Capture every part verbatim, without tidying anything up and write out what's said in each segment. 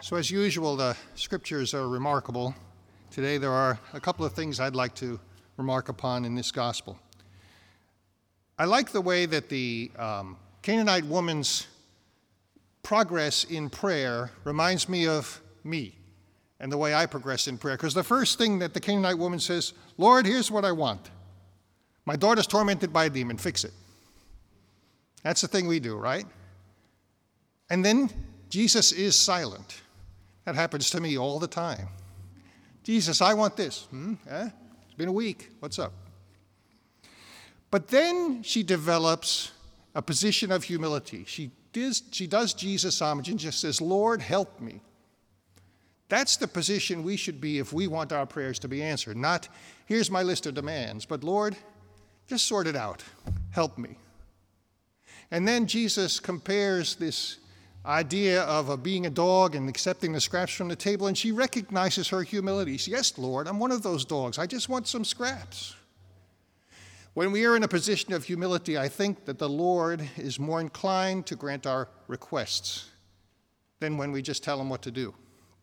So as usual, the scriptures are remarkable. Today there are a couple of things I'd like to remark upon in this gospel. I like the way that the um, Canaanite woman's progress in prayer reminds me of me and the way I progress in prayer. Because the first thing that the Canaanite woman says, Lord, here's what I want. My daughter's tormented by a demon, fix it. That's the thing we do, right? And then Jesus is silent. That happens to me all the time. Jesus, I want this. Hmm? Eh? It's been a week. What's up? But then she develops a position of humility. She does, she does Jesus homage and just says, Lord, help me. That's the position we should be if we want our prayers to be answered. Not, here's my list of demands, but Lord, just sort it out. Help me. And then Jesus compares this idea of a being a dog and accepting the scraps from the table, and she recognizes her humility. She says, yes, Lord, I'm one of those dogs. I just want some scraps. When we are in a position of humility, I think that the Lord is more inclined to grant our requests than when we just tell him what to do.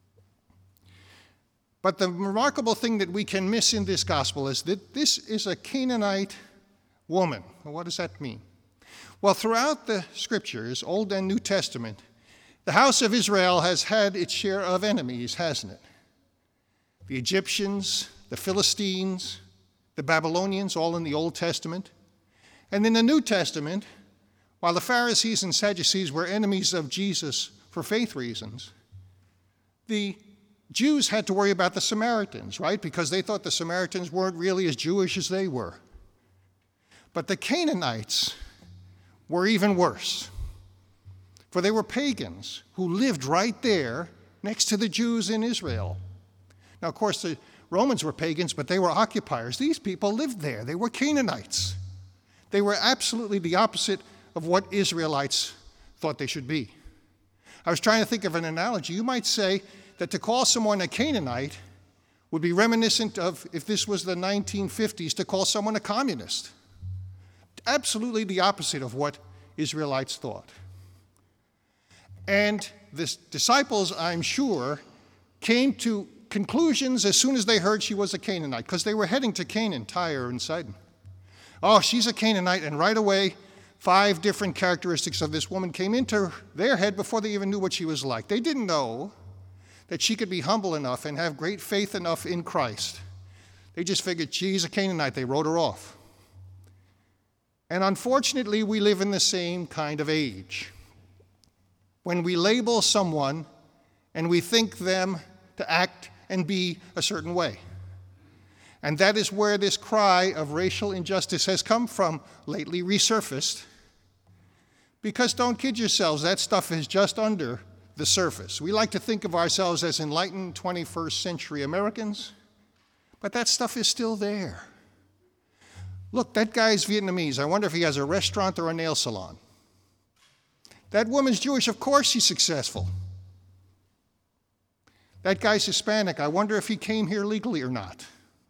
But the remarkable thing that we can miss in this gospel is that this is a Canaanite woman. Well, what does that mean? Well, throughout the scriptures, Old and New Testament, the house of Israel has had its share of enemies, hasn't it? The Egyptians, the Philistines, the Babylonians, all in the Old Testament. And in the New Testament, while the Pharisees and Sadducees were enemies of Jesus for faith reasons, the Jews had to worry about the Samaritans, right? Because they thought the Samaritans weren't really as Jewish as they were. But the Canaanites were even worse, for they were pagans who lived right there next to the Jews in Israel. Now, of course, the Romans were pagans, but they were occupiers. These people lived there. They were Canaanites. They were absolutely the opposite of what Israelites thought they should be. I was trying to think of an analogy. You might say that to call someone a Canaanite would be reminiscent of, if this was the nineteen fifties, to call someone a communist. Absolutely the opposite of what Israelites thought. And the disciples, I'm sure, came to conclusions as soon as they heard she was a Canaanite, because they were heading to Canaan, Tyre and Sidon. Oh, she's a Canaanite, and right away, five different characteristics of this woman came into their head before they even knew what she was like. They didn't know that she could be humble enough and have great faith enough in Christ. They just figured she's a Canaanite. They wrote her off. And unfortunately, we live in the same kind of age. When we label someone and we think them to act and be a certain way. And that is where this cry of racial injustice has come from, lately resurfaced. Because don't kid yourselves, that stuff is just under the surface. We like to think of ourselves as enlightened twenty-first century Americans, but that stuff is still there. Look, that guy's Vietnamese. I wonder if he has a restaurant or a nail salon. That woman's Jewish. Of course she's successful. That guy's Hispanic. I wonder if he came here legally or not.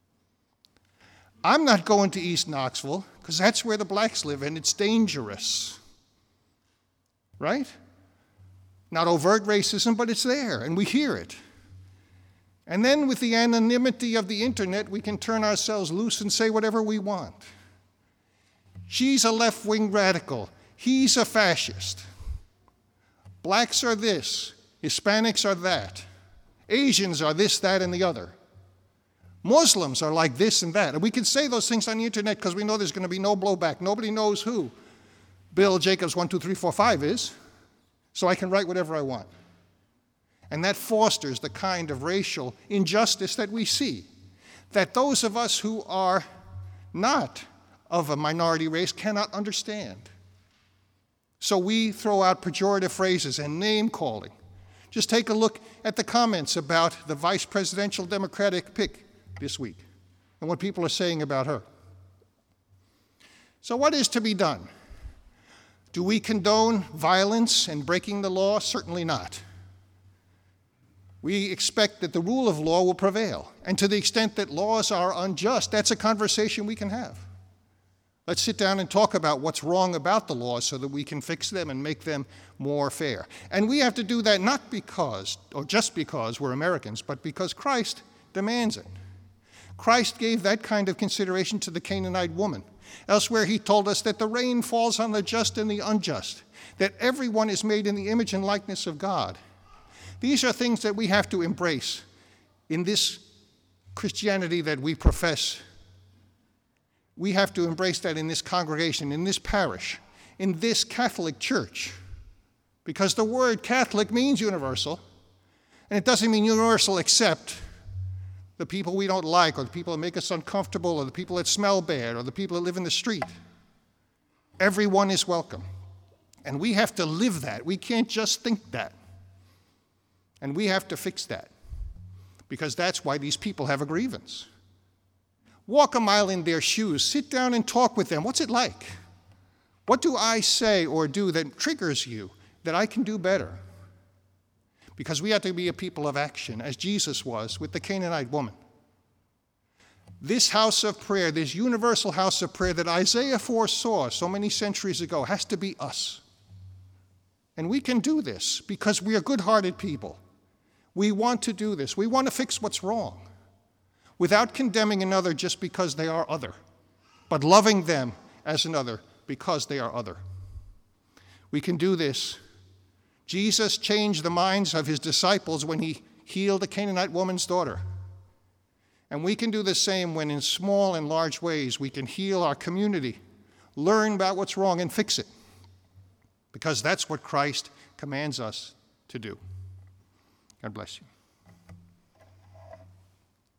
I'm not going to East Knoxville because that's where the blacks live and it's dangerous. Right? Not overt racism, but it's there and we hear it. And then with the anonymity of the internet, we can turn ourselves loose and say whatever we want. She's a left-wing radical. He's a fascist. Blacks are this. Hispanics are that. Asians are this, that, and the other. Muslims are like this and that. And we can say those things on the internet because we know there's going to be no blowback. Nobody knows who Bill Jacobs one two three four five is, so I can write whatever I want. And that fosters the kind of racial injustice that we see, that those of us who are not of a minority race cannot understand. So we throw out pejorative phrases and name-calling. Just take a look at the comments about the vice presidential Democratic pick this week and what people are saying about her. So what is to be done? Do we condone violence and breaking the law? Certainly not. We expect that the rule of law will prevail. And to the extent that laws are unjust, that's a conversation we can have. Let's sit down and talk about what's wrong about the laws so that we can fix them and make them more fair. And we have to do that not because, or just because we're Americans, but because Christ demands it. Christ gave that kind of consideration to the Canaanite woman. Elsewhere, he told us that the rain falls on the just and the unjust, that everyone is made in the image and likeness of God. These are things that we have to embrace in this Christianity that we profess. We have to embrace that in this congregation, in this parish, in this Catholic church. Because the word Catholic means universal, and it doesn't mean universal except the people we don't like, or the people that make us uncomfortable, or the people that smell bad, or the people that live in the street. Everyone is welcome. And we have to live that. We can't just think that. And we have to fix that. Because that's why these people have a grievance. Walk a mile in their shoes. Sit down and talk with them. What's it like? What do I say or do that triggers you that I can do better? Because we have to be a people of action, as Jesus was with the Canaanite woman. This house of prayer, this universal house of prayer that Isaiah foresaw so many centuries ago, has to be us. And we can do this because we are good-hearted people. We want to do this. We want to fix what's wrong without condemning another just because they are other, but loving them as another because they are other. We can do this. Jesus changed the minds of his disciples when he healed the Canaanite woman's daughter. And we can do the same when in small and large ways we can heal our community, learn about what's wrong, and fix it. Because that's what Christ commands us to do. God bless you.